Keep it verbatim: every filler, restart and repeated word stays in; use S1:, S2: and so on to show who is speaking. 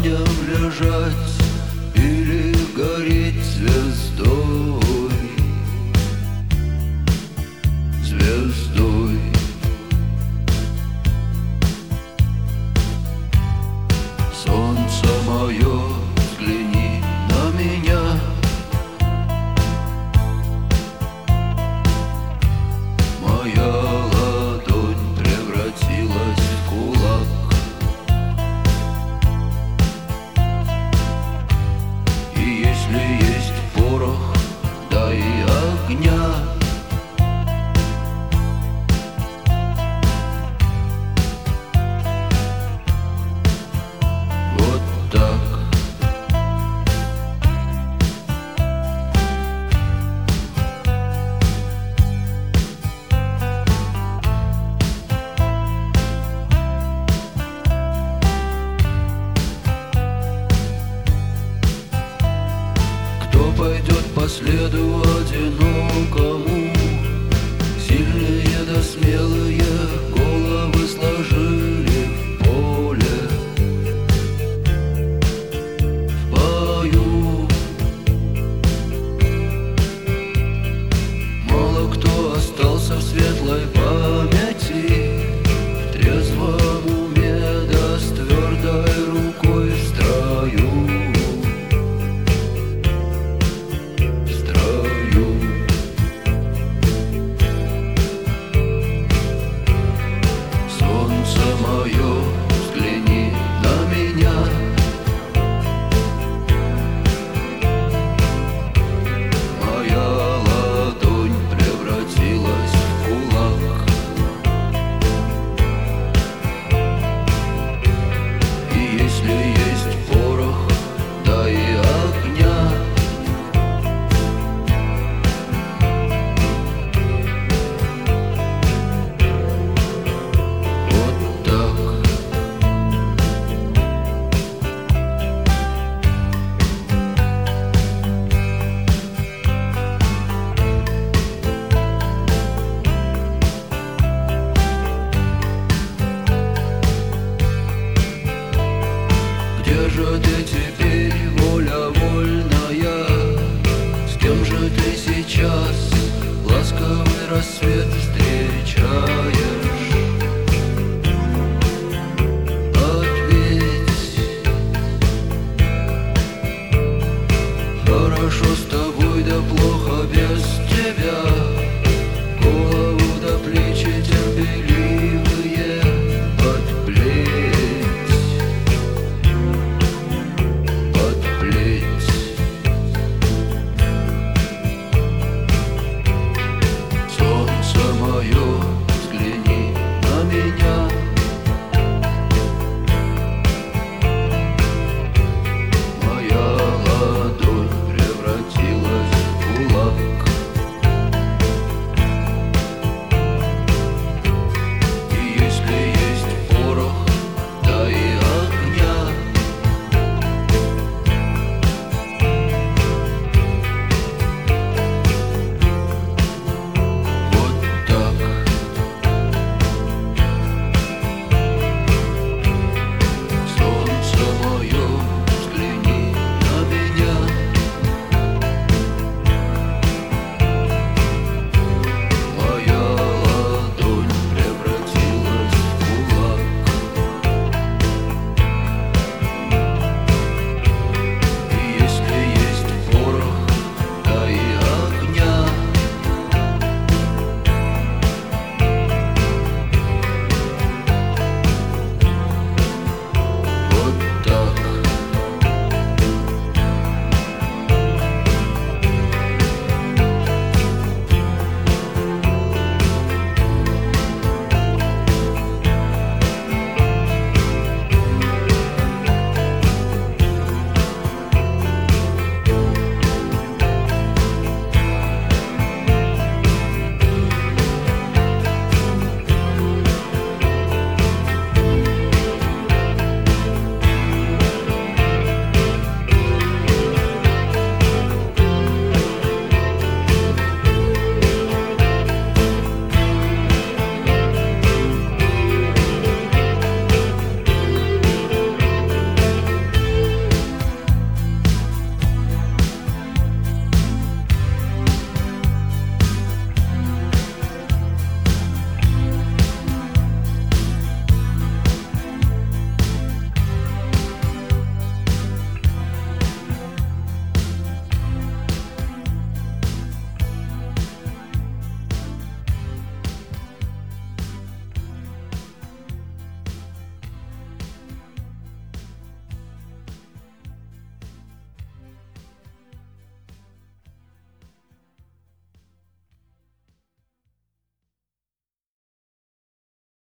S1: камнем лежать или гореть звездой, звездой. Солнце мое, взгляни на меня. Моя ладонь превратилась в кулак, и если есть порох, дай огня. Вот так. Кто пойдет по следу одинокому? Сильные да смелые головы сложили в поле, в бою. Мало кто остался в светлой памяти, в трезвом уме да с твердой рукой в строю. Мое, взгляни на меня. Моя ладонь превратилась в кулак, и если есть порох, дай огня. Где же ты теперь, воля вольная? С кем же ты сейчас ласковый рассвет встречаешь? Ответь. Хорошо.